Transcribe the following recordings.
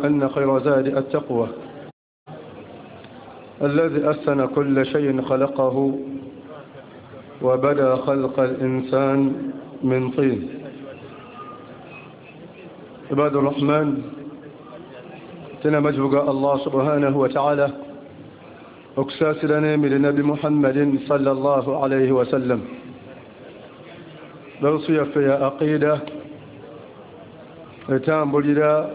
أن خير زاد التقوى الذي أحسن كل شيء خلقه وبدأ خلق الإنسان من طين. عباد الرحمن، تنمجبق الله سبحانه وتعالى أكساس لنا من النبي محمد صلى الله عليه وسلم لوصي في أقيدة تامبللا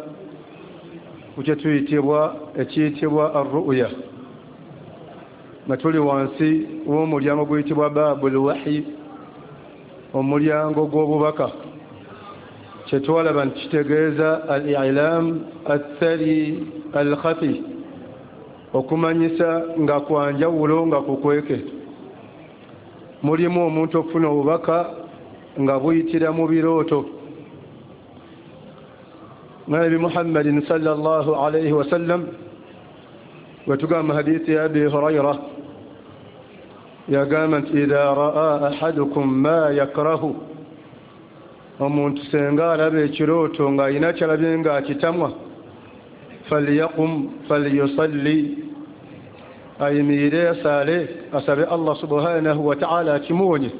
وتتويتوا الرؤية matuli wansi w'omulyango guyitibwa baabul wahyi, omulyango gw'obubaka, kyetwalaba nti kitegeeza al-i'lam athari al-khafi, okumanyisa nga kwanjawulo nga kukweke. Mulimu omuntu okufuna obubaka nga buyitira mu birooto. Nabi Muhammadin sallallahu alayhi wa sallam وتقام حديث أبي هريرة يا قامت إذا رأى أحدكم ما يكره ومن تسنغال أبي شروط وغاينات لبينغا تتموى فليقم فليصلي أي ميري سالي أسأل الله سبحانه وتعالى تموني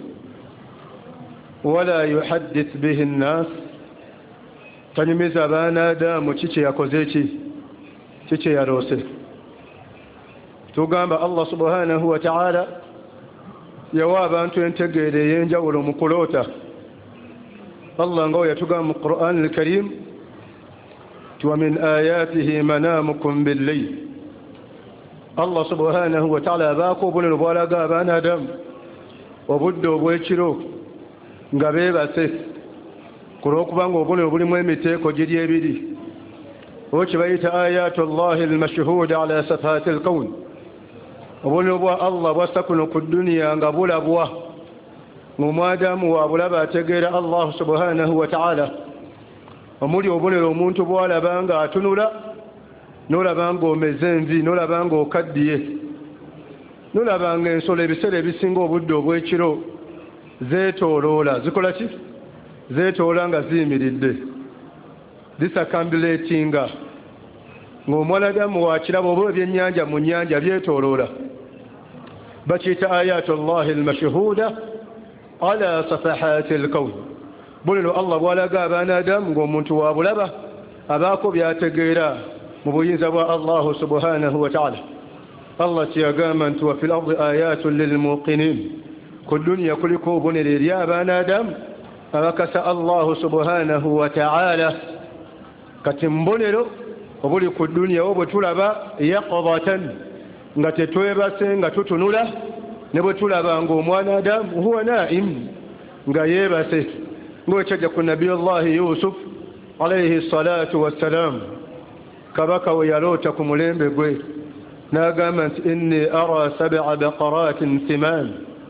ولا يحدث به الناس تنمي زبانا دام تيتي يكوزيتي تيتي يروسي. tugamba Allah subhanahu wa ta'ala yawa abantu entegeere y'enjawulo mu kuloota. Allah nga yatugamba mu Qur'an al-Karim wa min ayatihi manamukum bil-layl. Allah subhanahu wa ta'ala baako obuliro bwalaga abaana Adamu obudde obw'ekiro nga beebase kulw'okubanga obuliro bulimu emiteeko giri ebiri, oba kye bayita ayatullahi al-mashhuda ala safhati al-kawn. Obuliro bwa Allah bwassa kuno ku duniya nga bulabwa ng'omwadamu waabulaba ategeera Allah subhanahu wa ta'ala. Omuli obuliro omuntu bwalaba nga atunula, n'olaba ng'omeze envi, n'olaba ng'okaddiye, n'olaba ng'ensolo ebiseera ebisinga obudde obw'ekiro zeetooloola. Zikola ki? Zeetoola nga ziyimiridde, zisakambileetinga, ng'omwanadamu wakiraba oba ebyennyanja mu nnyanja byetooloola. bakiyita ayatullahi al-mashhuda ala safahati al-kawn. bulino Allah bwalaga abaana Adamu ng'omuntu wabulaba abaako byategeera mu buyinza bwa Allah subhanahu wa ta'ala. Allah kyeyagamba nti wa fil ardi ayatun lilmuqinin, ku duniya kuliko obubonero eri abaana Adamu abakasa Allah subhanahu wa ta'ala. Kati mbonero obuli ku duniya wo bwe tulaba yaqdatan nga tetwebase nga tutunula, ne bwe tulaba ng'omwana Adamu huwa naim nga yeebase, ng'ekyajja ku nabiyullahi Yusuf alayhi salatu wassalam, kabaka we yaloota ku mulembe gwe n'agamba nti inni ara sab'a baqaratin thiman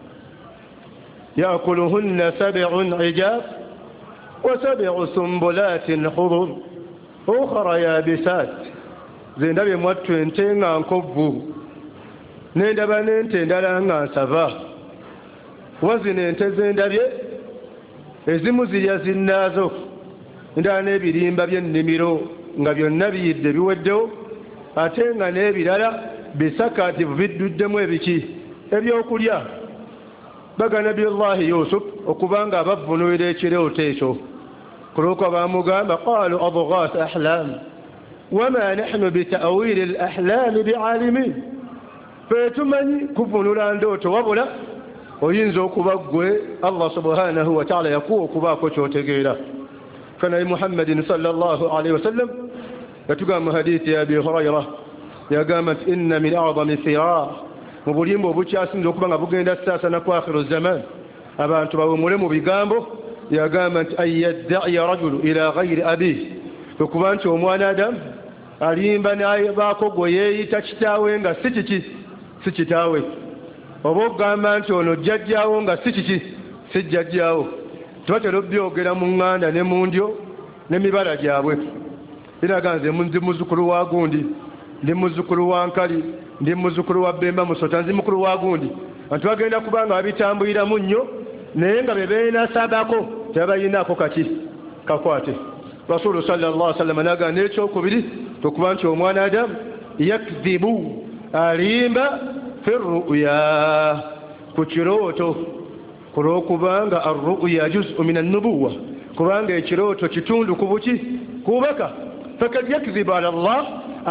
yaakuluhunna sab'un ijaf wa sab'u sumbulatin khudur ukhra yabisat. Ze ndabye mwattu ente nga nkovvu, n'endaba n'ente endala nga nsava. Wazino ente ze ndabye ezimu zirya zinnaazo, endala n'ebirimba by'ennimiro nga byonna biyidde biweddewo, ate nga n'ebirala bisakaativu bidduddemu ebiki ebyokulya. Baga nabiyullahi Yusuf okubanga abavvuunulira ekirooto ekyo, kulwokuba baamugamba qaalu adghaas ahlam wama nahnu bita'wili al-ahlam bi'alimin. Fe tumanyi kuvunula ndooto, wabula oyinza okuba ggwe Allah subhanahu wa ta'ala yakuwa okubaako kyotegeera. Kanabi Muhammadin sallallahu alayhi wa sallam yatugamba mu hadithi ya Abi Hurayra, yagamba nti inna min a'zami firar, mu bulimba obukyasinza okuba nga bugenda saasana ku akhiru zaman, abantu bawemule mu bigambo. Yagamba nti an yadda'iya rajulu ila ghayri abihi, okuba nti omwana Adamu alimba n'abaako gwe yeeyita kitaawe nga si kiki, si kitaawe, oba okugamba nti ono jjajjaawo nga si kiki, si jjajjaawo. Tubatera obyogera mu ŋŋanda ne mu ndyo n'emibala gyabwe. Biraga nze nzi muzzukulu wa gundi, ndi muzzukulu wa Nkali, ndi muzzukulu wa Bemba Musota, nzi mukulu wa gundi. Abantu bagenda kuba nga babitambuliramu nnyo, naye nga be beenasabako tebabayinaako kaki kakwate. Rasulu sallallahu alaihi wasallam n'agamba n'ekyokubiri tokubanti omwana Adamu yakdhibu alimba fi ru'ya ku kirooto kulokubanga ar-ru'ya juz'u min an-nubuwwa kubanga ekirooto kitundu kubuki kubaka fakad yakdhibu ala Allah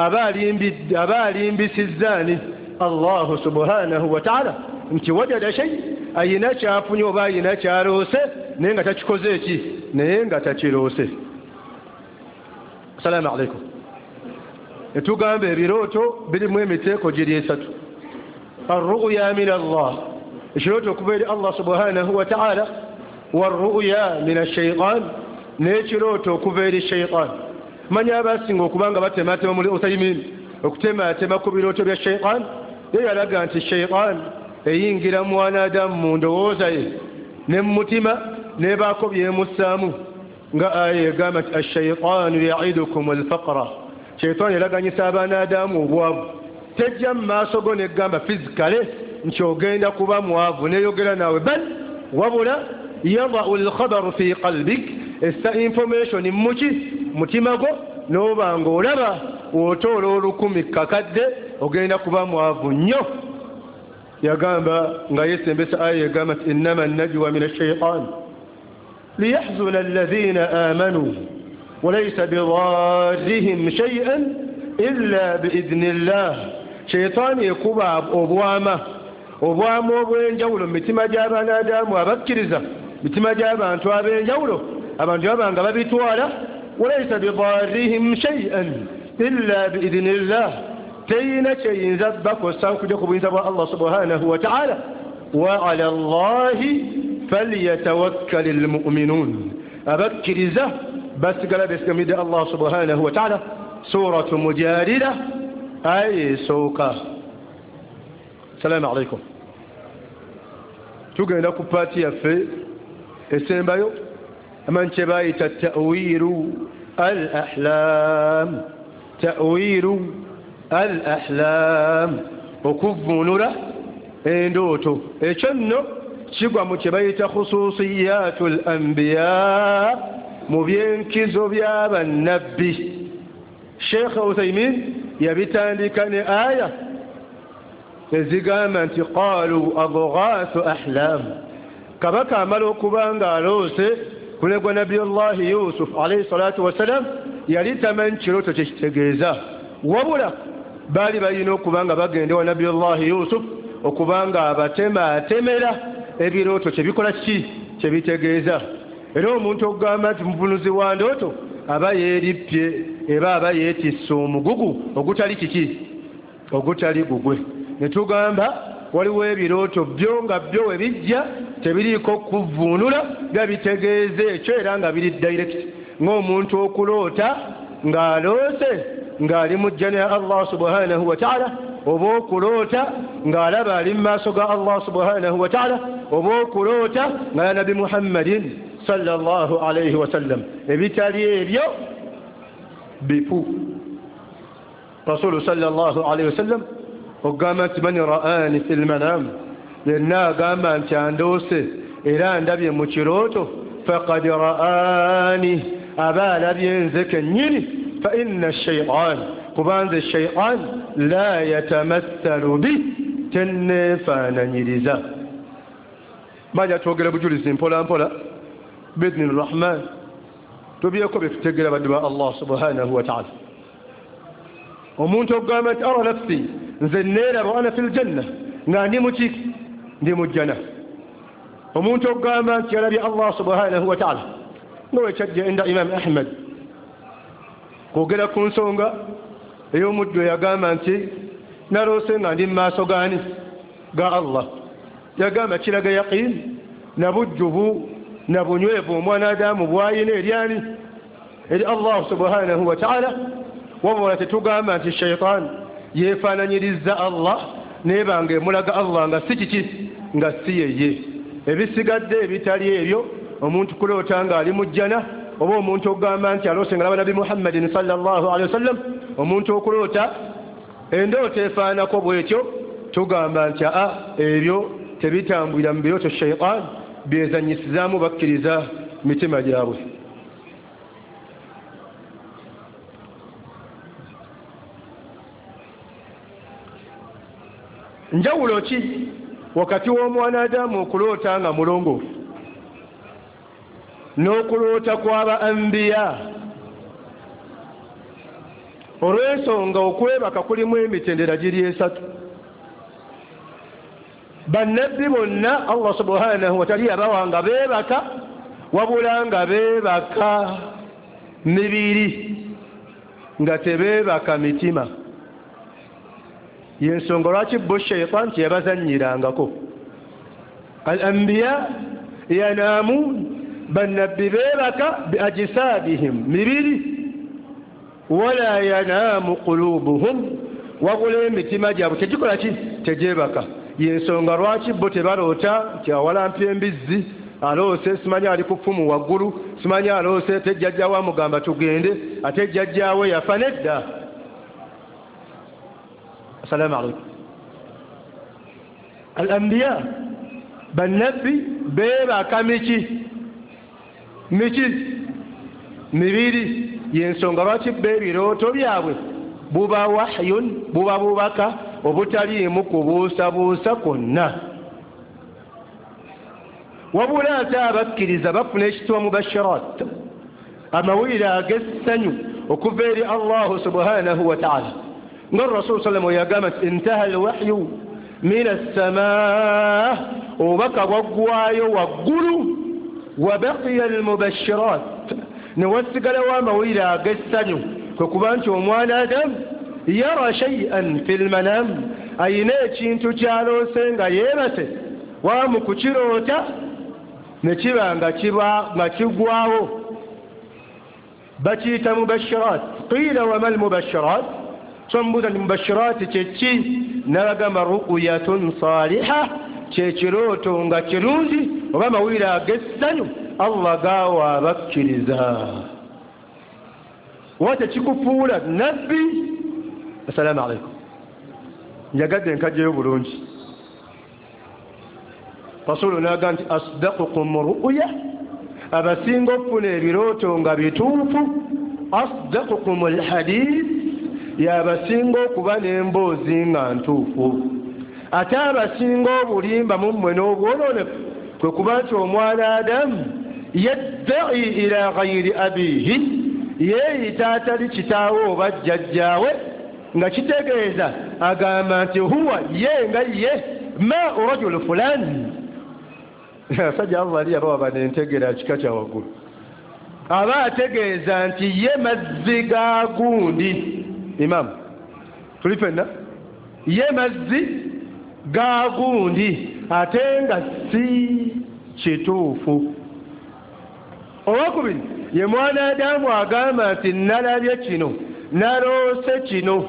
abalimbisizani Allah subhanahu wa ta'ala nti wajada shay ayina kyafunye oba ayina kyaloose naye nga takikoze eki naye nga takiroose. Assalamu alaikum. Netugamba ebirooto birimu emiteeko giri esatu. Ar-ru'ya min Allah, ekirooto okuva eri Allah subhanahu wa ta'ala, war-ru'ya min ash-shaytan, n'ekirooto okuva eri shaytan. Manya abasinga okubanga batematema muri Uthaymin okutematema ku birooto bya shaytan, ye yalaga nti shaytan eyingira mwana Adamu mu ndowooza ye ne mu mutima nebaako byemussaamu nga aya egamba nti ash-shaytanu ya'idukum al-faqra. Shaytan yalaganyisa abaana Adamu obwavu. Tejja mu maaso go negamba physically nti ogenda kuba mwavu neyogera naawe bal wabula yadau al-khabaru fi qalbik, essa information muki mutima go n'obanga olaba wotoola olukumi kakadde ogenda kuba mwavu nnyo. Yagamba nga yesembesa aya egamba nti innama an-najwa min ash-shaytan ليحزن الذين آمنوا وليس بضارهم شيئا إلا بإذن الله. شيطان يكوبا أبواما obwenjawulo mu mitima gy'abaana Adamu abakkiriza, mitima gy'abantu ab'enjawulo, abantu abanga babitwala. walaysa bidarrihim shay'an illa biidhnillah, teyina kyeyinza bakosa okujja ku buyinza bwa Allah subhanahu wa ta'ala. wa ala Allahi falyatawakkal almu'minun, abakkiriza basigala beesigamidde Allah subhanahu wa ta'ala. suratu Mujadila aya esooka. Assalamu alaikum. Tugenda ku paati yaffe esembayo amanyi kye bayita ta'wiru al-ahlam. Ta'wiru al-ahlam, okuvvuunula endooto. Ekyo nno kigwa mu kye bayita khususiyatul anbiya, mu byenkizo by'abannabbi. Sheikh Uthaymin yabitandika ne aya ezigamba nti qaalu adghaathu ahlam. Kabaka amala okuba nga aloose kulegwa Nabiyullahi Yusuf alayhi salatu wassalam, yali tamanyi kirooto kyekitegeeza, wabula baali balina okuba nga bagenda wa Nabiyullahi Yusuf okuba nga abatemaatemera ebirooto kyebikola kiki kyebitegeeza. Era omuntu okugamba nti muvunuzi wa ndooto aba yeerippye, aba yeetisse omugugu ogutali kiki ogutali gugwe. Netugamba waliwo ebirooto byo nga byo we bijja tebiriiko kuvvuunula, bitegeeze ekyo era nga biri direct, ng'omuntu okuloota ng'aloose ng'ali mu jjana ya Allah subhanahu wa ta'ala, oba okuloota ng'alaba ali mu maaso ga Allah subhanahu wa ta'ala, oba okuloota nga Nabi Muhammadin sallallahu alayhi wa sallam. Ebitali ebyo bifu. Rasulu sallallahu alayhi wa sallam ogamba nti man ra'ani fil manam, yenna agamba nti andoose era ndabye mu kirooto, faqad ra'ani, aba alabye nze kennyini. fa inna shaytan, kubanze shaytan la yatamathalu bi, tenneefaananyiriza. Bajja twogera bujulizi mpola mpola biidhni rrahman, tubyeko bye tutegeera baddu ba Allah subhanahu wa ta'ala. Omuntu okugamba nti ara nafsi, nze neeraba ana fil janna, nga ndi muki ndi mu jjana. Omuntu okugamba nti yalabye Allah subhanahu wa ta'ala, nga wekyajja inda Imam Ahmad kwogera ku nsonga ey'omuddu yagamba nti naloose nga ndi mu maaso gaani ga Allah. Yagamba kiraga yaqiin na bujjuvu na bunywevu omwana Adamu bwayina eryani eri Allah subhanahu wa ta'ala. Wabula tetugamba nti shaytan yeefaananyiriza Allah nebanga emulaga Allah nga si kiki nga si yeye. Ebisigadde ebitali ebyo, omuntu kuloota nga ali mu jjana, oba omuntu okugamba nti aloose nga laba Nabi Muhammadin sallallahu alayhi wa sallam, omuntu okuloota endooto efaanako bwetyo, tugamba nti ebyo tebitambulira mu birooto shaytan byezanyisizaamu bakkiriza mitima gyabwe. njawulo ki wakati w'omwanadamu okuloota nga mulongoofu n'okuloota kw'aba anbiya? Olw'ensonga okwebaka kulimu emitendera giri esatu. Bannabbi bonna Allah subhanahu wa ta'ala yabawa nga beebaka, wabula nga beebaka mibiri nga tebeebaka mitima. Yensonga lwaki bo shaytan teyabazanyirangako. Al anbiya yanaamun, bannabbi beebaka bi ajsadihim mibiri, wala yanaamu qulubuhum, wabula emitima gyabwe tegikola ki? Tegyebaka. Yensonga lwaki bo tebaloota nti awalampya embizzi aloose simanyi ali ku ffumu waggulu, simanyi aloose tejjajjaawe amugamba tugende ate jjajjaawe yafa. Nedda. Assalamu alaikum. Al anbiya bannabbi beebaka miki mibiri. Yensonga lwaki beebirooto byabwe buba wahyun, buba bubaka obutaliimu kubuusabuusa kwonna. Wabula ate abakkiriza bafuna ekitibwa mubashirat, amawulire ag'essanyu okuva eri Allahu subhanahu wa ta'ala. Nga Rasul sallam yagamba nti intaha alwahyu min as-samaa, obubaka bwaggwayo waggulu, wa baqiya almubashirat, ne wasigalawo amawulire ag'essanyu, kwe kuba nti omwana Adamu yara shay'an fil manam, ayina ekintu kyaloose nga yeebase, wamu kukiroota ne kiba nga kigwawo, bakiyita mubashirat. Qila wa mal mubashirat, twambuuza nti mubashirat kyeki? N'abagamba ru'yatun saliha, kyekirooto nga kirungi oba amawulire ag'essanyu Allah gaawa abakkiriza. Wate kikufuula nabbi. Assalamu alaikum. Njagadde nkajjayo bulungi. Rasulu n'agamba nti asdaqukum ru'ya, abasinga okufuna ebirooto nga bituufu. Asdaqukum alhadith, y'abasinga okuba n'emboozi nga ntuufu. Ate abasinga obulimba mu mmwe n'obwononefu kwe kuba nti omwana Adamu yadda'i ila ghayri abihi, yeeyita atali kitaawe oba jjajjaawe, nga kitegeeza agamba nti huwa ye nga ye ma rajulu fulani. Asajja abo bali abawa banentegera kika kya waggulu, aba ategeeza nti ye mazzi ga gundi. Imamu tuli fenna, ye mazzi ga gundi ate nga si kituufu. Owakubiri ye mwana Adamu agamba nti nalabye kino, naloose kino,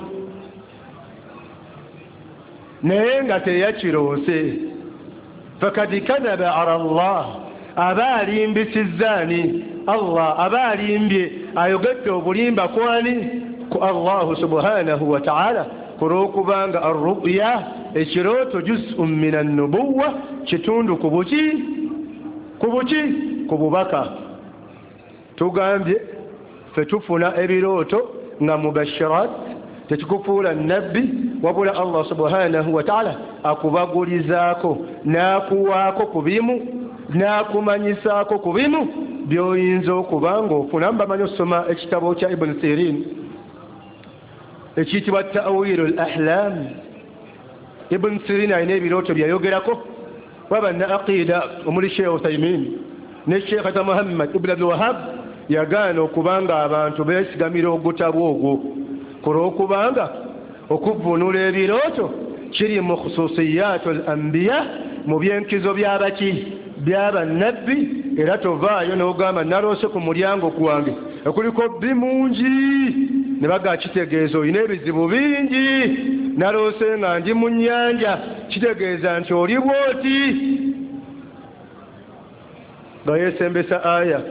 naye nga teyakiroose. Fakad kadhaba ala Allah, aba alimbisizzaani Allah, aba alimbye ayogedde obulimba kwani? Ku Allahu subhanahu wa ta'ala, kulwokubanga arru'ya ekirooto juz'un min an-nubuwwa, kitundu ku buki? Ku bubaka. Tugambye ffe tufuna ebirooto nga mubashirat, tekikufuula nabbi, wabula Allah subhanahu wa ta'ala akubagulizaako n'akuwaako ku bimu, n'akumanyisaako ku bimu by'oyinza okuba ng'ofuna. Mbamanyi osoma ekitabo kya Ibn Sirin ekiyitibwa Ta'wilu al-Ahlam. Ibn Sirin alina ebirooto byayogerako, waba na aqida omuli Sheikh Uthaymin ne Sheikh Muhammad ibn Abdul Wahhab yagaana okubanga abantu beesigamira ogutabo ogwo, kulwokubanga okuvvuunula ebirooto kiri mu khususiyatu al-anbiya, mu byenkizo by'abaki? By'abannabbi. Era tovaayo n'ogamba naloose ku mulyango gwange okuliko bbi mungi, ne baga kitegeeza olina ebizibu bingi. Naloose nga ndi mu nnyanja, kitegeeza nti oli bw'oti. Nga yeesembesa aya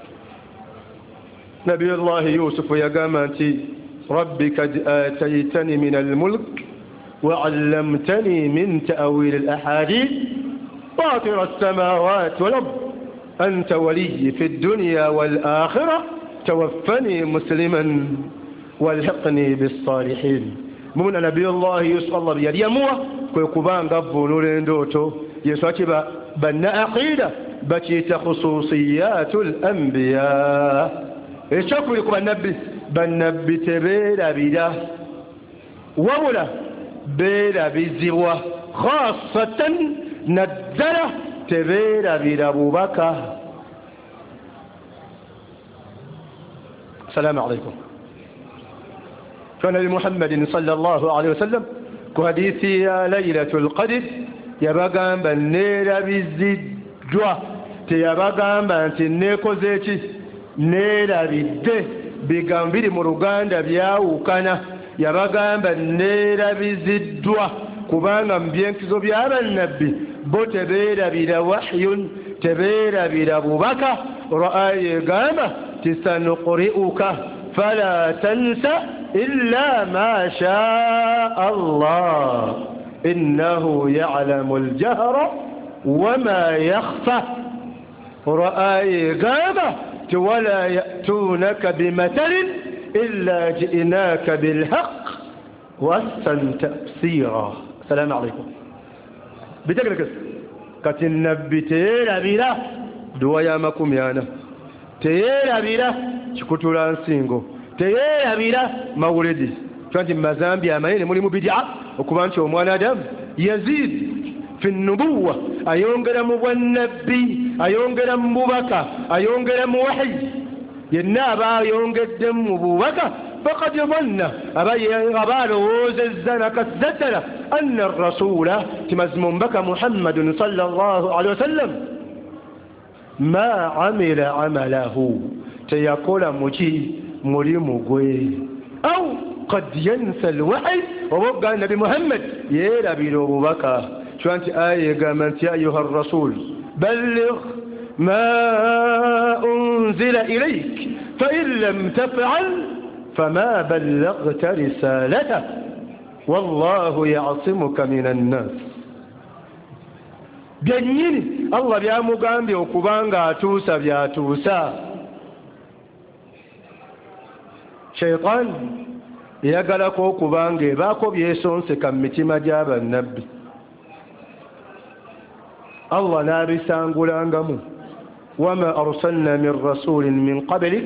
Nabiyullahi Yusufu yagamba nti rabbi kad ataytani min almulk wa allamtani min ta'wil alahadith fatir as-samawati wal ard anta waliyyi fi ad-dunya wal akhirah tawaffani musliman walhiqni bis salihin. mumuna nabiyullahi Yusuf Allah yali yamuwa kwe kubanga avvuunula endooto. Yesu akiba banna aqida bakiyita khususiyatul anbiya. Ekyokubiri ku bannabbi tebeerabira wabula beerabizibwa, khaasatan naddala tebeerabira bubaka. Salaamu alaykum. Nabi Muhammadin sallallahu alayhi wa sallam ku hadiisi ya Laylatul Qadr yabagamba neerabiziddwa, teyabagamba nti neekoze eki neerabidde. Bigambo biri mu Luganda byawukana. Yabagamba neerabiziddwa kubanga mu byenkizo by'abannabbi bo tebeerabira wahyun, tebeerabira bubaka. Aya egamba tisanuqri'uka fala tansa illa ma shaa Allah innahu ya'lamu al-jahra wa ma yakhfa. Aya egamba ولا يأتونك بمثل إلا جئناك بالحق وأحسن تفسيرا. السلام عليكم. بتقلك كت النبي تيرا بلا دوايا مكم يانا تيرا بلا شكتولان سينغو تيرا بلا مولدي كانت مزامبي أمين مولي مبدعة وكمانش وموانا دم يزيد في النبوة أيونغرا مبنبي أيونغرا مبكى أيونغرا موحي ينابا يونغدم مبوكى فقد ظن أبا روز الزنك الزتل أن الرسول تمزمون بك محمد صلى الله عليه وسلم ما عمل عمله تيقول مجي مريمغوي أو قد ينسى الوحي ووقع النبي محمد يربي له بكى. شو أنت آية قامت يا أيها الرسول بلغ ما أنزل إليك فإن لم تفعل فما بلغت رسالته والله يعصمك من الناس. بينيني الله بيامugambye okubanga atuusa byatuusa. Shaytan yagalako okubanga ebaako byesonseka mu mitima gy'abannabbi. Allah n'abisangulangamu wama arsalna min rasulin min qablik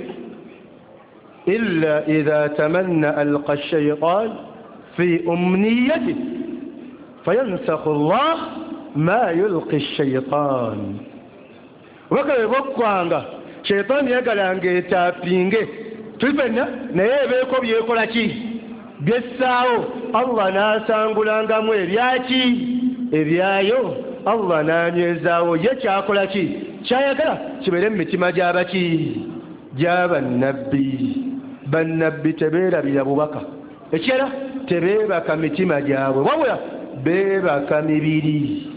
illa idha tamanna alqa ash-shaytan fi umniyatihi fayansakhu Allah ma yulqi ash-shaytan. Wakabe bokwanga shaytan yagalanga etapinge tufenna naye ebeeko byekola ki byessaawo. Allah n'asangulangamu ebyaki ebyayo. Allah n'anywezaawo ye kyakola ki kyayagala kibeere mu mitima gy'abaki gy'abannabbi. Bannabbi tebeerabira bubaka, ekirala tebeebaka mitima gyabwe wabula beebaka mibiri.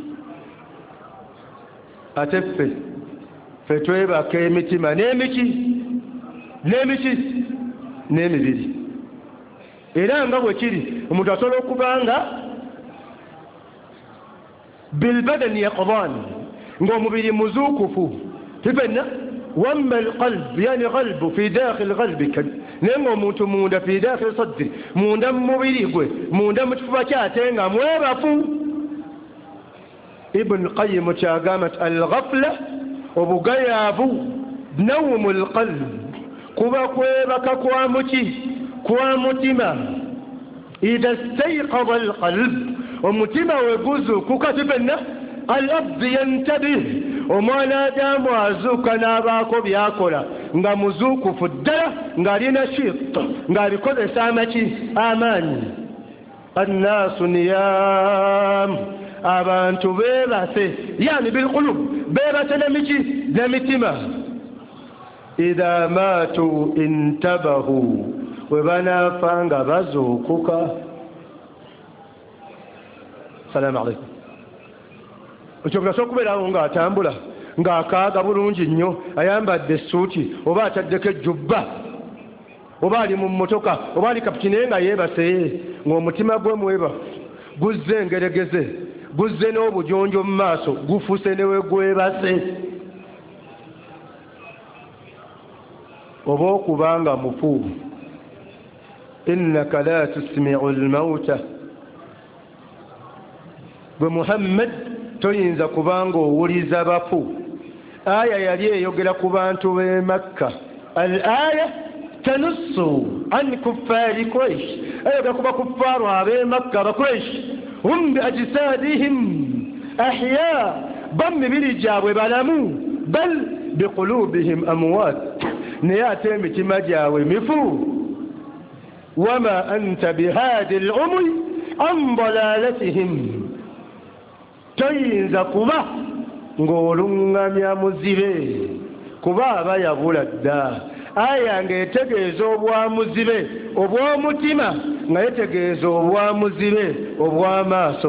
Ate ffe twebaka emitima n'emiki n'emibiri. Era nga bwe kiri omuntu asobola okubanga بالبدن يقظان ومبيل مزوكف تبنى وما القلب يعني قلب في داخل قلبك نمو متمون في داخل صدري مندم مبيلي مندم تفكاتين موابفو. ابن القيم تشاقامت الغفلة وبقيابو نوم القلب قبا قويبك كوامتما إذا استيقظ القلب ومتما ويقوزو كوكاتبنا الأبد ينتبه وما نادام وازوك ناباكو بياكولا nga muzuku fuddala ng'alina shit ng'alikozesa amaki amaanyi. Annaasu niyam abantu beebase yani bilqulub beebase n'emiki n'emitima. idha maatu intabahu we banaafa nga bazuukuka. Salaamu alaykum. Okyogera okubeerawo ng'atambula ng'akaaga bulungi nnyo ayambadde essuuti oba ataddeko ejjubba oba ali mu mmotoka oba ali kapiki naye nga yeebase ng'omutima gwe mwebafu guzze engeregeze guzze n'obujonjo mu maaso gufuuse ne we gwebase. Oba okubanga mufu إنك لا تسمع الموتى بمحمد توينزا كبانغو وليزا بابو آية يليه يقول كبانتو بمكة الآية تنص عن كفار قريش أي كفار بمكة بقريش هم بأجسادهم أحياء ضم برجاب وبلمو بل بقلوبهم أموات نياتهم تمجا ومفو وما أنت بهادي العمي عن ضلالتهم تينز كبا ngolunga muzibe kuba abayabula dda aya ng'etegeeza obwamuzibe obw'omutima nga yetegeeza obwamuzibe obw'amaaso.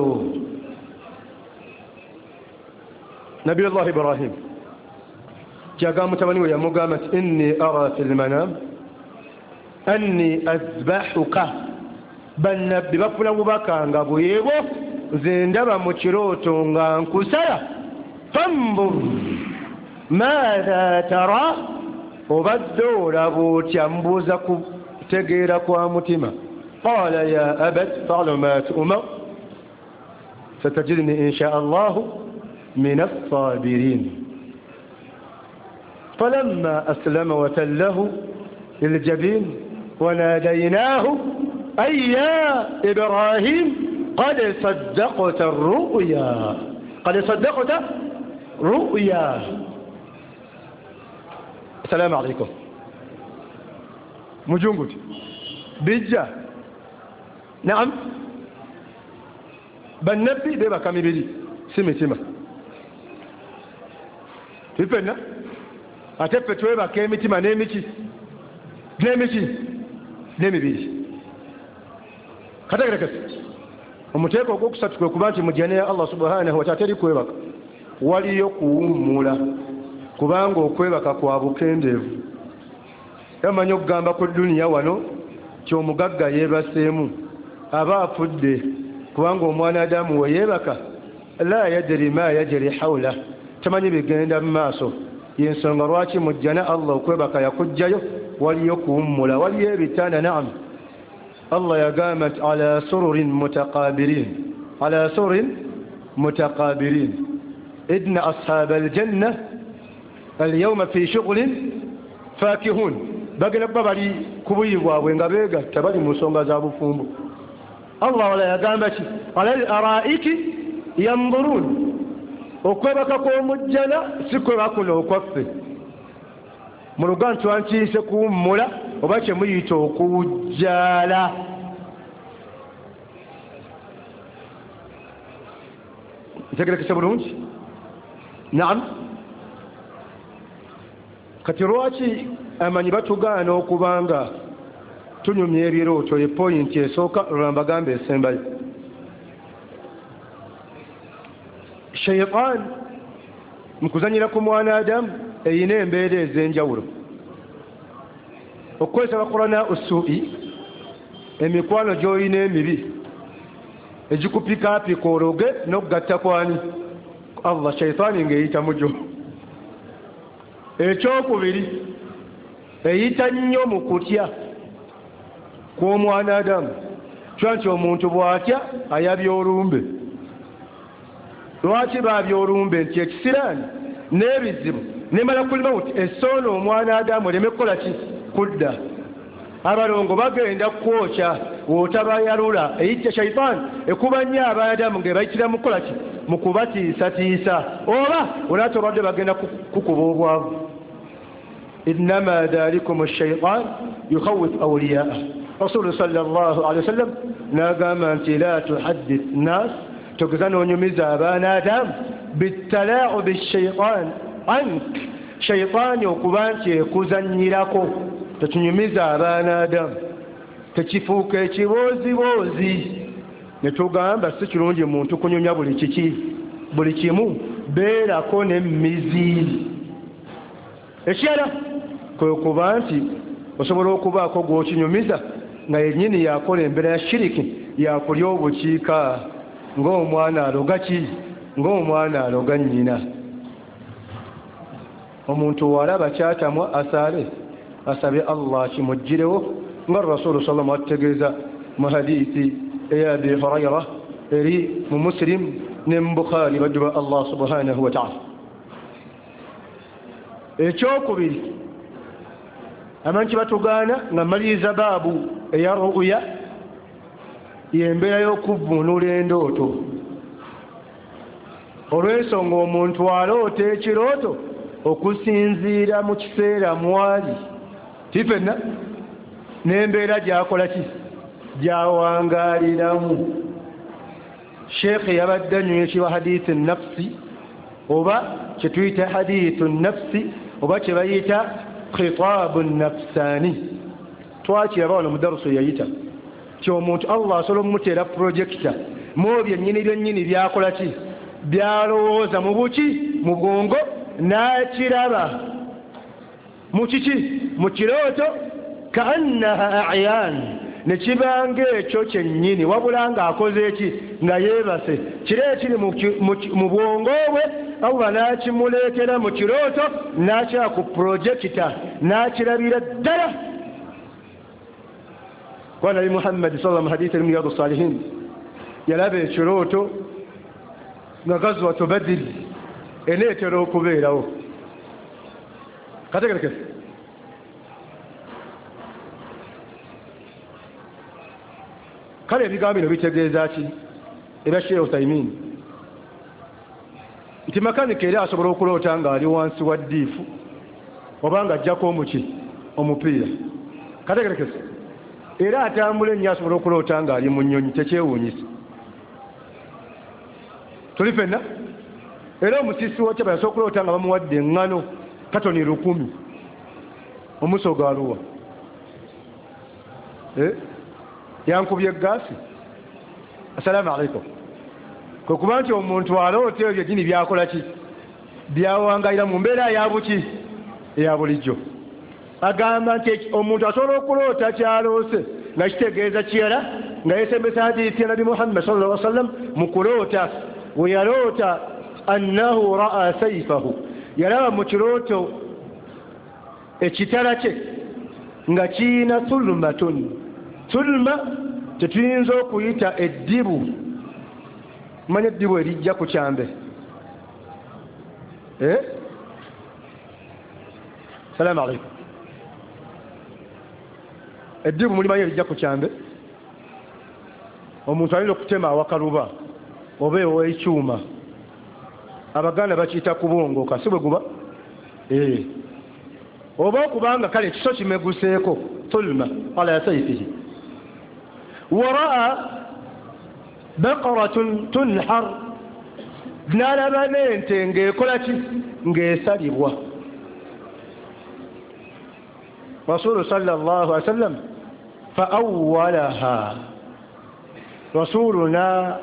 nabiyullahi ibrahim kyagamba mutabani we yamugamba nti inni ara fi lmanam anni azbahuka bannabbi bafuna bubaka nga bwebo nze ndaba mu kirooto nga nkusala fanzur maatha tara obadde olaba otya mbuuza kutegeera kwa mutima qala ya abat fa'al ma tu'mar satajidni insha allahu min as-sabirin فلما أسلم وتله للجبين وناديناه أي يا إبراهيم قد صدقت الرؤيا قد صدقت رؤيا. السلام عليكم مجنود بيجا نعم بالنبي بيبا كامي بيجي سمي سمي تفهمنا ate ffe twebaka emitima n'emibiri kategerekese omuteeko ogwokusatu kwe kuba nti mujjane ya Allah subhanahu wa ta'ala teri kwebaka waliyo kuwummula kubanga okwebaka kwa bukendeevu yamanyi okugamba ku duniya wano ky'omugagga yeebaseemu aba afudde kubanga omwana adamu we yeebaka la yadri ma yajri hawla tamanyi bigenda mu maaso yensonga lwaki mujjana Allah okwebaka yakujjayo waliyo kuwummula waliyo ebitanda naam Allah yagamba nti ala sururin mutaqabilin idna ashab aljanna alyawma fi shughlin fakihun bagenda kuba bali kubuyi bwabwe nga beegatta bali mu nsonga za bufumbo. Allah wala yagamba ki ala al-araiki yanzurun okwebaka kw'omujjana si kwebaka kuno okwaffe mu Luganda twankiise kuwummula oba kye muyita okuwujjaala. ntegerekese bulungi naam kati lwaki amanyi batugaana okubanga tunyumya ebirooto ye poyinti esooka olwambagamba esembayo. shaytaan mu kuzanyira ku mwana adamu eyina embeera ez'enjawulo okukozesa bakolana usuu'i emikwano gy'olina emibi egikupikaapika ologe n'okugatta kwani Allah shaytaani ng'eyita mugyo. ekyokubiri eyita nnyo mu kutya kw'omwana adamu kyo nti omuntu bw'atya ayabya olumbe. lwaki baabya olumbe nti ekisiraani n'ebizibu nemala kulimawuti essoono omwana adamu oleme kukola ki kudda. abalongo bagenda kwokya wootabayalula eyitya shayitaani ekuba nnyo abaadamu ng'ebayitira mu kukola ki mu kubatiisatiisa oba olaate obadde bagenda kukuba obwavu. innama dhalikum ash-shaytaan yukhawwifu awliyaa'ah. rasulu sallallahu alayhi wa sallam n'agamba nti la tuhaddith nnaas togeza n'onyumiza abaana adamu bittala'ubi ash-shaytaan ank shaytaani okuba nti ekuzannyirako tetunyumiza abaana adamu tekifuuka ekibooziboozi ne tugamba si kirungi muntu kunyumya buli kimu beerako n'emmizi. ekirala kwe kuba nti osobola okubaako gw'okinyumiza nga yennyini yakola embeera ya shiriki yakulya obukiika ng'omwana aloga ki ng'omwana aloga nnyina. omuntu walaba kyatamwa asale asabe Allah kimuggirewo nga rasulu sallam ategeeza mu hadithi eya Abi Hurayra eri mu Muslim ne mu Bukhari bajuba Allah subhanahu wa ta'ala. Ekyokubiri amanyi batugaana nga maliriza baabu eya ru'ya yembeera y'okuvvuunula endooto. Olw'ensonga omuntu aloota ekirooto okusinziira mu kiseera mwali tifenna n'embeera gyakola ki gyawangaaliramu. Sheekh yabadde anywa hadithi nafsi oba kye tuyita hadithu nafsi oba kye bayita khitaabu nafsaani. Twakiraba wano mu darusu yayita ti omuntu Allah asobola omumuteera projekita mu byennyini byakola ki byalowooza mu buki mu bwongo n'akiraba mu kiki mu kirooto kaannaha a'yan ne kibanga ekyo kyennyini wabula ng'akoze eki nga yeebase kiri ekiri mu bwongo bwe Allah n'akimuleetera mu kirooto n'akira ku projekita n'akirabira ddala. Kwa Nabi Muhammad sallallahu alaihi wasallam Riyadu Salihin yalaba ekirooto nga gazwatu Badr eneetera okubeerawo. Kategerekese kale ebigambo bino bitegeeza ki era Sheikh Uthaymin nti makanika era asobola okuloota ng'ali wansi wa ddiifu oba nga ajjako omupiira. Kategerekese era atambula ennyo asobola okuloota ng'ali mu nnyonyi tekyewuunyisa. Tuli fenna era omusisi wa kyaba yasobola okuloota nga bamuwadde eŋŋano katoni 100 omusoga aluwa yankubye eggaasi. Assalamu alaikum. Kwe kuba nti omuntu aloota ebyo gini byakola ki byawangayira mu mbeera yabuki eya bulijjo. Agamba nti omuntu asobola okuloota kyaloose nga kitegeeza kirala nga yesembesa hadithi ya Nabi Muhammad sallallahu alaihi wasallam mu kuloota we yaloota annahu ra'a sayfahu yalaba mu kirooto ekitala kye nga kiina thulmatun. Thulma tetuyinza okuyita eddibu. Manya eddibu erijja ku kyambe Salamu alaikum. Eddibu mulimanyi erijja ku kyambe omuntu alina okutema awakaluba oba ew'ekyuma. Abaganda bakiyita kubongoka si bwe guba oba okubanga kale ekiso kimeguseeko thulma ala sayfihi. Wara'a baqaratun tunhar n'alaba n'ente ng'ekola ki ng'esalibwa. Rasulu sallallahu alaihi wasallam fa awwalaha rasuluna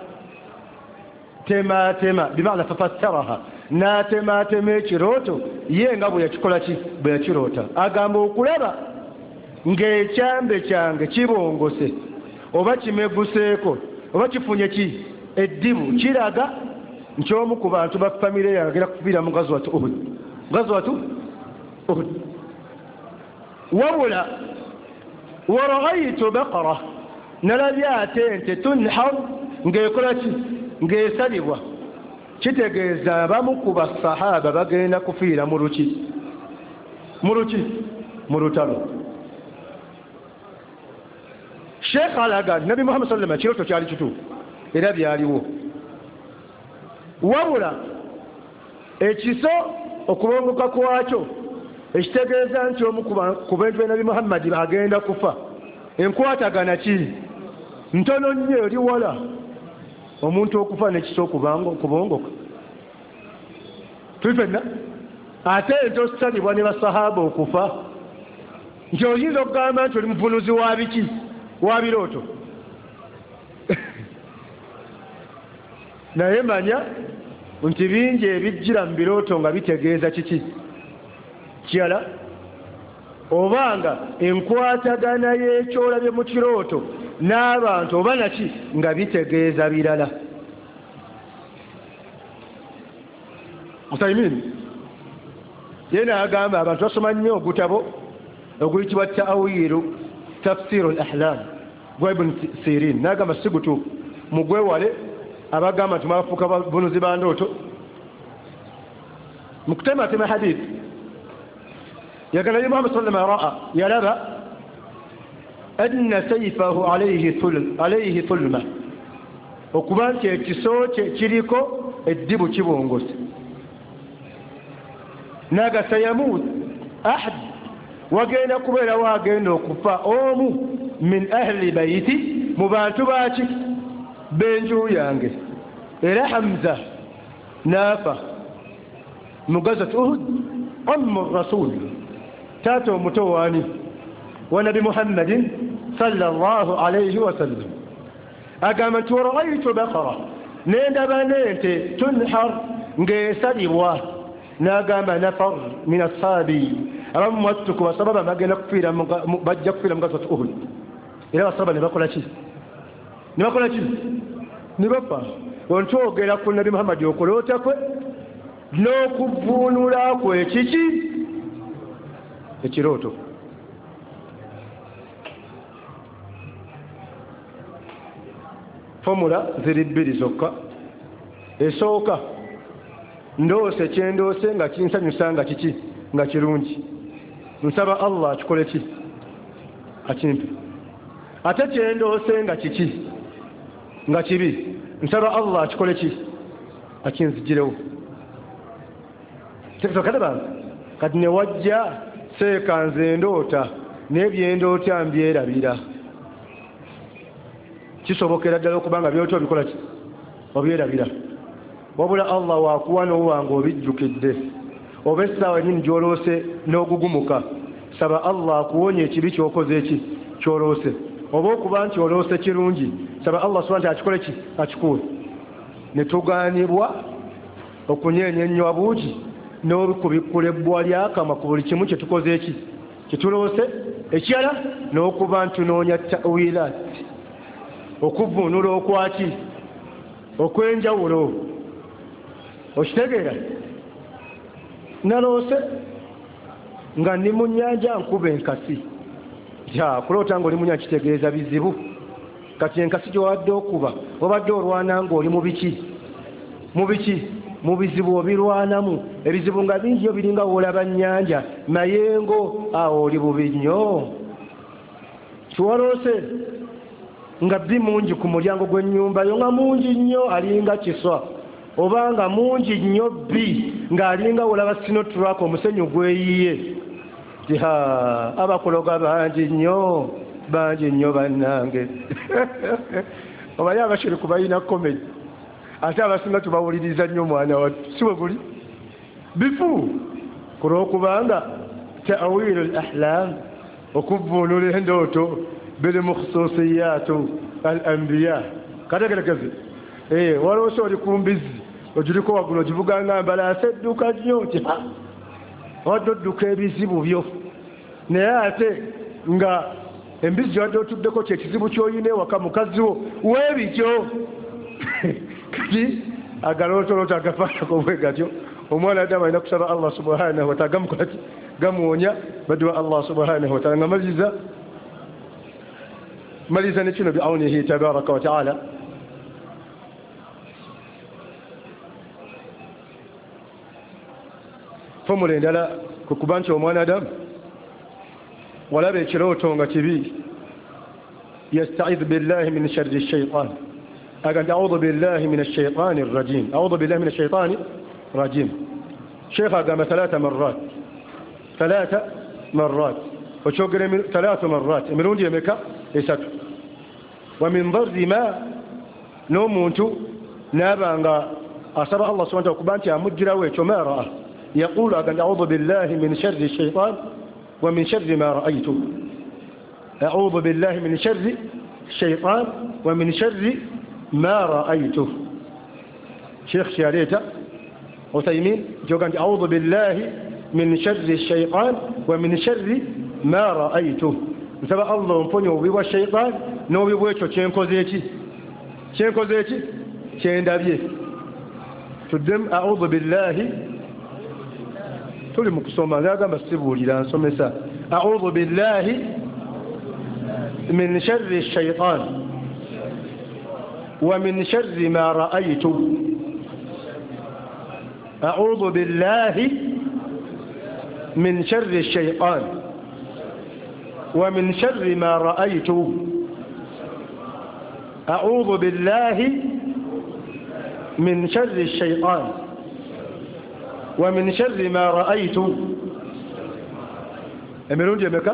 tema bimaana fafassaraha n'atematema ekirooto ye nga bwe yakikola ki bwe yakiroota. Agamba okulaba ng'ekyambe kyange kibongose oba kimeguseeko oba kifunye ki eddibu kiraga nti omu ku bantu ba famire yange agenda kufiira mu gazwatu Uhud. Wabula waraghayitu baqara nalabye ate ente tunhar ng'ekola ki ng'esalibwa. Kitegeeza abamu ku basahaba bagenda kufiira mu lutalo. Sheikh alaga Nabi Muhammad sallallahu alaihi wasallam kirooto kyali kituufu era byaliwo. Wabula ekiso okubongoka kwakyo ekitegeeza nti omu ku bantu be Nabi Muhammad agenda kufa enkwatagana ki ntono nnyo eri wala omuntu okufa n'ekiso okubongoka. Tufenna ate ente osalibwa ne basahaba okufa nti oyinza okugamba nti oli muvunuzi wa biki wa birooto. Naye manya nti bingi ebijjira mu birooto nga bitegeeza kiki kirala obanga enkwatagana y'ekyolabye mu kirooto n'abantu oba naki nga bitegeeza birala. Uthaymin yena agamba abantu basoma nnyo ogutabo oguyitibwa ta'awiru tafsiru al-ahlam gwa Ibn Sirin nagamba sigutu mugwewale abagamba tumafuka bunuzi bandoto mukutema tema hadith yagala Muhammad sallallahu alaihi wasallam yalaba anna sayfahu alayhi tulma okubanti ekiso kiriko eddibu kibongose naga sayamut ahad wagenda kubeera wagenda okufa omu min ahli bayti mu bantu baki benju yange era Hamza nafa mugazat Uhud ammu rasul tato mutowani wa nabi Muhammadin sallallahu alayhi wa sallam agama turaitu baqara nenda banente tunhar ngesalibwa nagamba nafar min ashabi abamu wattuku basababa bagenda kufira bajja kufira mugazat Uhud era basaba ne bakola ki ne bapfa ontwogera ku nabi Muhammad okolota kwe n'okuvunula kwe kiki ekiroto formula ziri bbiri zokka esooka ndoose kyendoose nga kinsanyusa nga kiki nga kirungi nsaba Allah akikole ki akimpe ate kyendoose nga kiki nga kibi nsaba Allah akikole ki akinzigirewo tekatokadaba kati ne wajja seekanze ndoota n'ebyendoota mbyerabira kisobokera ddala okubanga byotyo bikola ki obyerabira wabula Allah wakuwa n'owanga obijjukidde oba essaawa ennyini gy'oloose n'ogugumuka saba Allah akuwonye ekibi ky'okoze eki ky'oloose oba okuba nti oloose kirungi saba Allah subhanahu wa ta'ala akikole ki akikuwe ne tugaanibwa okunyeenya ennyo abuugi n'okubikkula ebbwa ly'akamwa ku buli kimu kye tukoze eki kituloose ekirala n'okuba ntunoonya ta'wilaati okuvvuunula okwaki okwenjawulo okitegeera naloose nga ndi mu nnyanja nkuba enkasi kuloota ng'oli mu nnyanja kitegeeza bizibu kati enkasi gy'owadde okuba wabadde olwana ng'oli mu bizibu obirwanamu ebizibu nga bingi yo biringa woolaba nnyanja mayengo awo oli bubi nnyo kiwaloose nga bbi mungi ku mulyango gw'ennyumba yo nga mungi nnyo alinga kiswa oba nga mungi nnyo bbi ng'alinga wolaba sinotrak omusenyu gweyiye abakuloga bangi nnyo bannange obaye abashiri kubalina komedi ate abasinga tubawuliriza nnyo mwana wattu si bwe guli bifu ku lw'okubanga ta'wilu al-ahlam okuvvuunula endooto bili mu khususiyatu al-anbiya kategerekeze waloose oli ku mbizi ogiliko waggulu ogivuga nga mbalaasa edduka nnyo nti wadde odduka ebizibu byo naye ate nga embizi gy'wadde otuddeko kyekizibu ky'oyina ewaka mukazi wo weebityo kati agalootoloota agafaanako bwe gatyo omwana adamu alina kusaba Allah subhanahu wa ta'ala gamukola ki gamuwonya badduwa Allah subhanahu wa ta'ala nga maliza ne kino bi'awnihi tabaraka wa ta'ala formula endala ku kuba nti omwana adamu walaba ekirooto nga kibi yasta'idhu billahi min sharri shaytan أقول أعوذ بالله من الشيطان الرجيم أعوذ بالله من الشيطان الرجيم شيخ قام 3 مرات وشوقنا 3 مرات من دي مكة يسات ومن ضر ما نومونت نابا أصبح الله سبحانه وتعالى مجرى وما رأى يقول أقول أعوذ بالله من شر الشيطان ومن شر ما رأيته أعوذ بالله من شر الشيطان ومن شر ما رأيته شيخ شاريته وثيمين جوغان أعوذ بالله من شر الشيطان ومن شر ما رأيته سبا الله مفنيو بيوا الشيطان نو بيويتو تشينكوزيتي تشيندابيه تدم أعوذ بالله تولي مكسوما لا غام السبولي لا نسمسا أعوذ بالله من شر الشيطان ومن شر ما رأيت أعوذ بالله من شر الشيطان ومن شر ما رأيت أعوذ بالله من شر الشيطان ومن شر ما رأيت. أمرون جميعا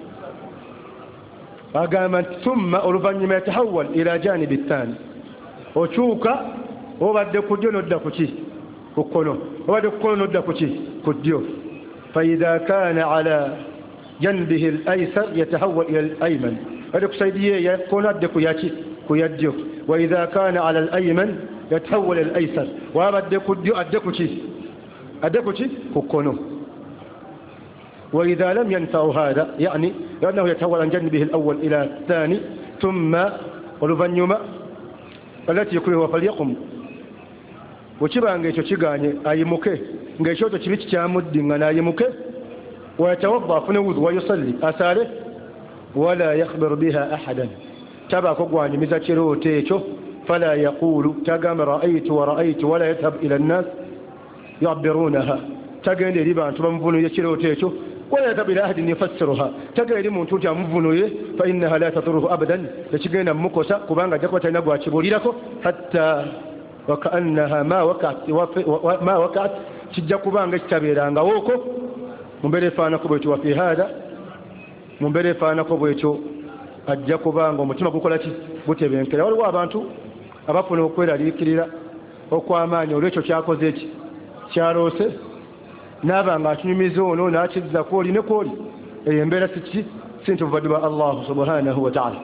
أقامت ثم أرفعني يتحول إلى جانب الثاني وشوكا وبعد كديو ندكوشي وكونو وبعد كونو ندكوشي كديو فإذا كان على جنبه الأيسر يتحول إلى الأيمن هذا سيدي يكون أدكو ياتي كيديو وإذا كان على الأيمن يتحول إلى الأيسر وبعد كديو أدكوشي كونو. وإذا لم ينفع هذا يعني لأنه يتحول عن جنبه الأول إلى الثاني ثم ولفنيما التي يكره فليقم وشبه نجيشو تشيغاني أيموكي نجيشو تشبيش تامد أيموكي ويتوضأ فنوذ ويصلي أساله ولا يخبر بها أحدا تبا كوغواني مزاتشيرو تيشو فلا يقول تقام رأيت ورأيت ولا يذهب إلى الناس يعبرونها تقام لربا أنتم مفنو يشيرو تيشو ولا يذهب إلى أحد يفسرها تقام لمن توجع مفنو فإنها لا تضره أبدا يشيغينا مكوسا كبانغا جاكوة نقوى تشبولي لكو حتى وكأنها ما وقعت تجاكو بانغا تشابيرانغا ووكو mumbere fana ko bwecho wafi hada mumbere fana ko bwecho ajja kubanga omutima gukola ki gutebenkera waliwo abantu abafuna okweraliikirira okwamaanyi olwekyo kyakoze eki kyaloose n'abanga akinyumiza ono n'akizza kwoli ne kwoli eyo embeera siki sinti obuvadde bwa allahu subhanahu wa taala.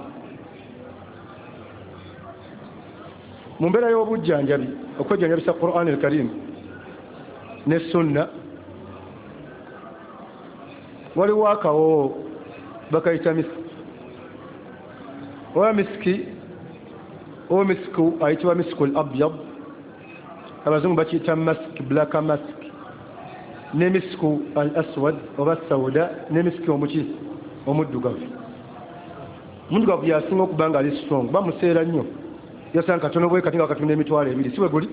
mu mbeera y'obujjanjabi okwejjanjabisa Qur'an al-Karim ne sunna waliwo akawo bakayita miski owa misku ayitibwa misku al-abyad abazungu bakiyita mask black mask ne misku al-aswad oba sauda ne miski omuddugavu yasinga okuba nga ali strong bamuseera nnyo yasanga katono bwe kati nga katunda emitwalo ebiri siwe guli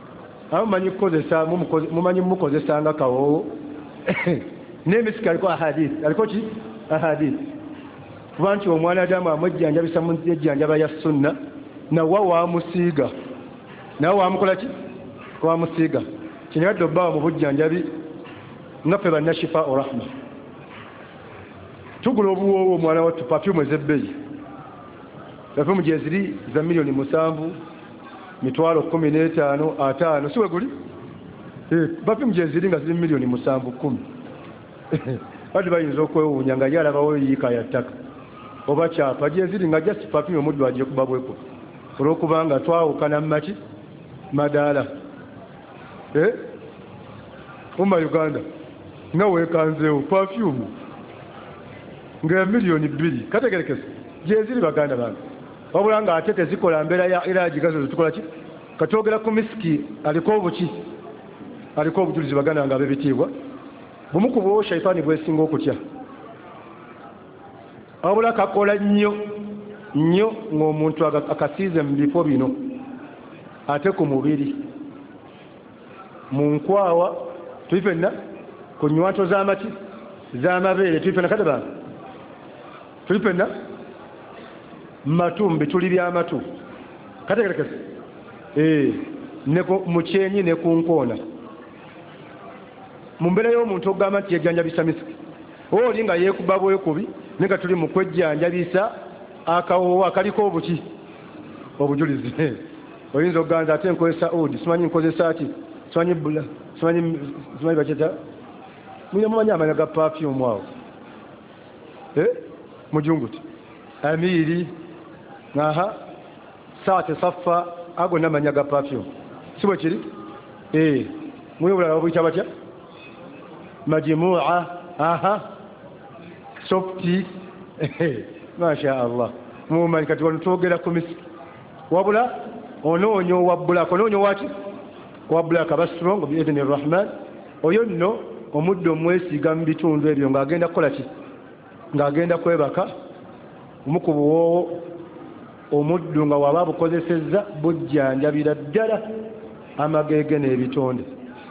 mumanyi mukozesanga kawowo nemisiki aliko ahadith kuba nti omwana adamu amwejjanjabisa mu ejjanjaba ya sunna nawa wamusiiga nawe wamukola ki wamusiiga kino yadde obbawa mu bujjanjabi nga ffe bannashifa orahma tugula obuwoowo omwana wattu pafyumu ez'ebbeeyi pafyumu gyeziri za $7,000,000 $15,000 5 siwe guli pafyumu gyeziri nga ziri $7,000,000 badi bayinza okwewuunya nga yalabawo yiika ya ttaka oba kyapa gyeziri nga just pafyumu omuddu agiye kuba bweko olwokubanga twawukana mumaki madaala omma Uganda nga weekanzeewo pafyumu nga $2,000,000 kategerekese gyeziri baganda bange wabula nga ate tezikola mbeera ya iraaji gazo zitukola ki katwogera ku misiki aliko obujulizi baganda nga ab'ebitiibwa bumukubawo shaitaani bwesinga okutya wabula kakola nnyo ng'omuntu akasiize mu bifo bino ate ku mubiri mu nkwawa tuli fenna ku nywanto z'amaki z'amabeere tuli fenna kadaba tuli fenna matu mu bituli by'amatu kategerekese mu kyenyi ne ku nkoona mu mbeera y'omuntu okugamba nti yejjanjabisa misiki oli nga yeekuba bwekubi ne nga tuli mu kwejjanjabisa akawoowo akaliko obujulizi oyinza okuganza ate nkozesa odi simanyi nkozesa ki simanyi bula simanyi bakyeta mumanyi amanya ga pafyumu awo mujunguti amiiri saate saffa ago namanya ga pafyumu sibwe kiri muyobulala babuyita batya majimua softi masha Allah mumanyi kati wano twogera ku misiki wabula onoonya owabbulako onoonya waki owabbulako aba strong biidhini rahman oyo nno omuddo omwesiiga mu bitundu ebyo ng'agenda kukola ki ng'agenda kwebaka omukubuwoowo omuddu nga waba bukozesezza bujjanjabira ddala amagege n'ebitonde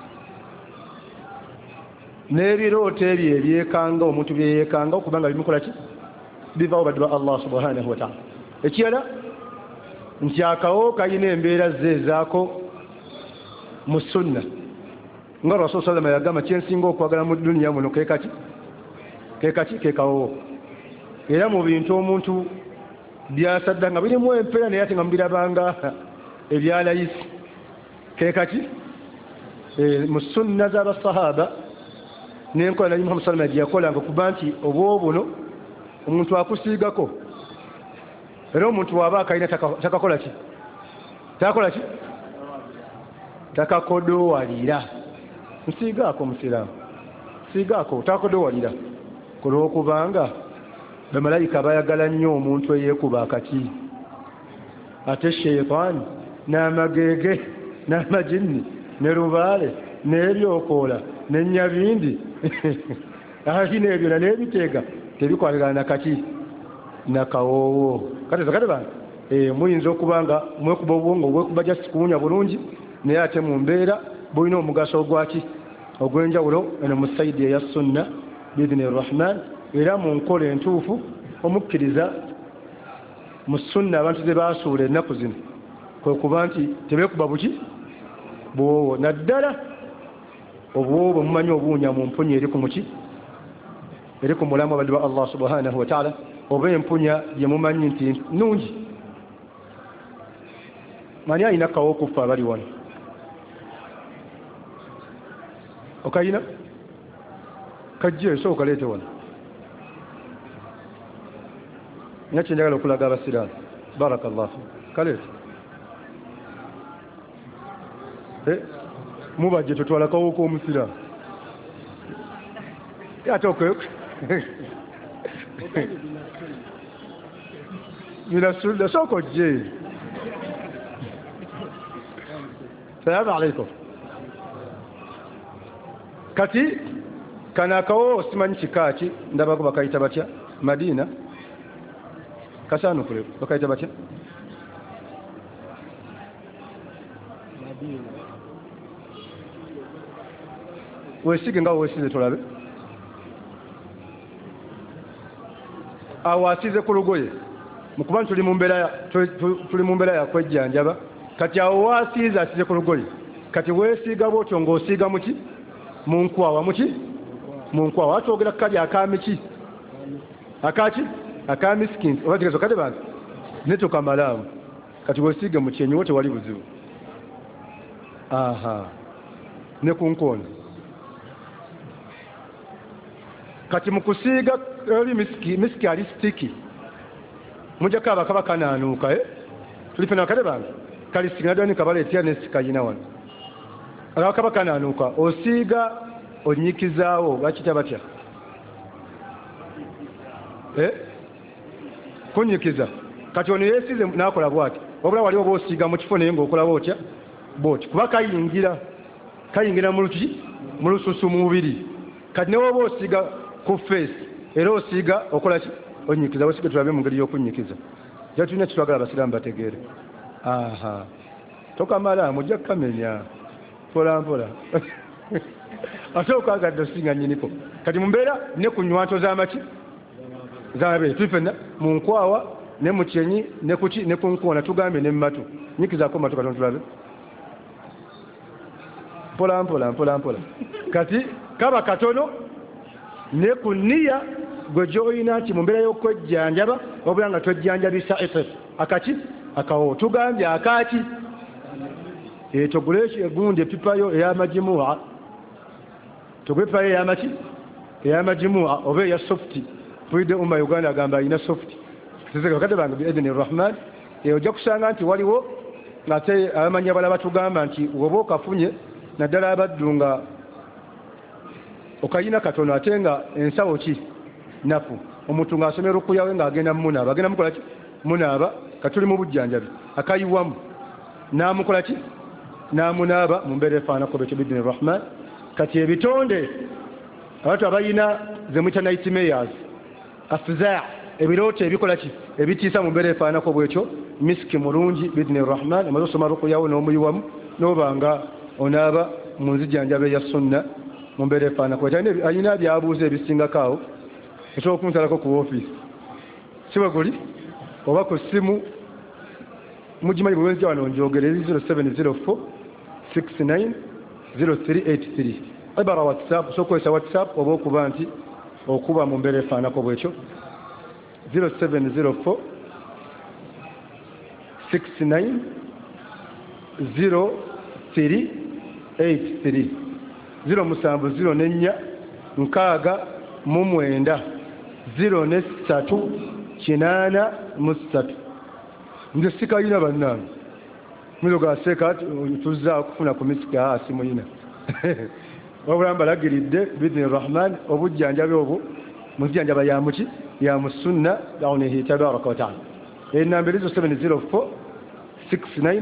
n'ebirooto ebyo ebyekanga omuntu byeyekanga okubanga bimukola ki bivawo baddu ba Allah subhanahu wa ta'ala. Ekirala nti akawo kalina embeera ze ezaako mu sunna nga Rasul sallallahu alayhi wa sallam yagamba kyensinga okwagala mu duniya muno kekawo era mu bintu omuntu byasadda nga birimu empeera naye ate nga mubirabanga ebyalayisi kekaki mu sunna z'abasahaba n'enkola nabi Muhammad sallallahu alayhi wa sallam yakolanga kuba nti obwobuno omuntu akusiigako era omuntu waba akalina takakola ki takola ki takakodowalira nsiigaako musiraamu siigaako takodowalira kulwokubanga bamalayika bayagala nnyo omuntu eyeekuba akati ate sheitaani n'amagege n'amajinni ne lubaale n'ebyokoola n'ennyabindi alina ebyo n'ebiteega tebikwatagana nakaki nakawoowo kate bange muyinza okuba nga mwekuba obwongo obwekuba just kuwunya bulungi naye ate mu mbeera bulina omugaso ogwaki ogw'enjawulo eno mu sayidi eya sunna biidhini rahman era mu nkola entuufu omukkiriza mu sunna abantu ze baasuula ennaku zino kwe kuba nti tebeekuba buki bwowo naddala obwowo mumanyi obuwunya mu mpunya eri ku muki eri ku mulamu abaddu ba Allah subhanahu wa ta'ala oba empunya gye mumanyi nti nungi mani alina kawo okufa abali wano okayina kajje so okaleete wano nga kyenjagala okulaga abasiraamu barakallahu kaleete mubajje tutwala kawo k'omusiraamu ate minasulla soko ojje salamu alaikum kati kanakawo simanyi kikaaki ndabako bakayita batya Madina kasaanukule bakayita batya weesige nga weesize tulabe awo asize ku lugoye mukuba tuli mu mbeera ya kwejjanjaba kati awo waasiize asize ku lugoye kati weesiiga bwotyo ng'osiiga muki mu nkwawa muki mu nkwawa atwogera kali akamiki akaki akamiskins obategezo kati bantu netukamalaamu kati weesiige mu kyenyi wote wali buzibu aha ne ku nkono kati mu kusiiga eri miski ali stiki mujja kaba kaba kanaanuuka tulifena kale bange kali signadani kabale etia nesikayina wano alawa kaba kanaanuuka osiiga onyikizaawo bakita batya kunyikiza kati ono yeesize n'akola bwati wabula waliwo boosiiga mu kifo naye ng'okola bwotya bwoti kuba kayingira mu luki mu lususu mu mubiri kati newe oba osiiga ku face era osiiga okola ki onyikiza wesiga tulabe mu ngeri y'okunyikiza ja tulina kitwagala abasiraamu bategeere aha tokamala mujja kukamenya mpola mpola ate okwagadde osinga nyiniko kati mu mbeera ne ku nywanto z'amaki zabe tulifena mu nkwawa ne mu kyenyi ne kuki ne ku nkoona tugambe ne mu matu nyikizaako matu katono tulabe mpola mpola mpola mpola kati kaba katono ne ku nniya gwe gy'olina nti mu mbeera y'okwejjanjaba wabula nga tojjanjabisa akaki akawo tugambye akaaki togule egundi epipayo ey'amajimua togule epipayo ey'amaki ey'amajimua oba eya softi puide umma Uganda agamba alina softi bakadde bange biidhini rahman ojja kusanga nti waliwo ng'ate abamanyi abalala batugamba nti woba okafunye naddala abaddu nga okayina katono ate nga ensawo ki nafu omuntu ng'asomera okuyawe ng'agenda munaaba agenda mukola ki munaaba katuli mu bujjanjabi akayiwamu n'amukola ki n'amunaaba mu mbeera efaanako bekyo biidhini rahman kati ebitonde abantu abayina ze mwita nightmares afzaa ebirooto ebikola ki ebitiisa mu mbeera efaanako bwekyo misiki mulungi bidni rahman amaze osoma rukuyawo n'omuyiwamu n'oba nga onaaba mu nzijanjaba eya sunna mu mbeera efaanako alina byabuuza ebisingako awo osobola okunsalako ku woofiisi si bwe guli oba ku ssimu mugimanyi bwenja wano njogere 0704 69 0383 ebara whatsapp sokozesa whatsapp oba okuba nti okuba mu mbeera efaanako bwekyo 0704 69 0383 0704 nkaaga mu mwenda 03 83 nze sikayina bannange muzogaseeka tuzza kufuna ku misiki asi muyina wabula mbalagiridde bidni rahman obujjanjabi obwo muzijanjaba yamuki ya musunna dawnihi tabaraka wataala enamba erizo 704 69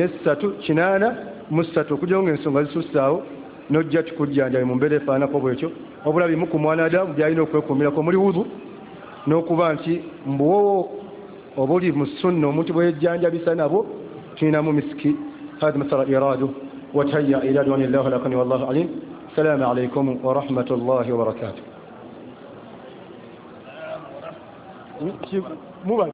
03 okujjawo ng'ensonga zisussaawo nojja tukujjanjabe mu mbeera efaanako bwekyo wabula bimu ku mwanadamu byalina okwekuumirako muli wudu n'okuba nti mbuwo oba oli mu sunna omuntu bweyejjanjabisa nabo tulinamu misiki hadi masala iradu watayya ila dwani llahu lakani wallahu alim. السلام عليكم ورحمة الله وبركاته.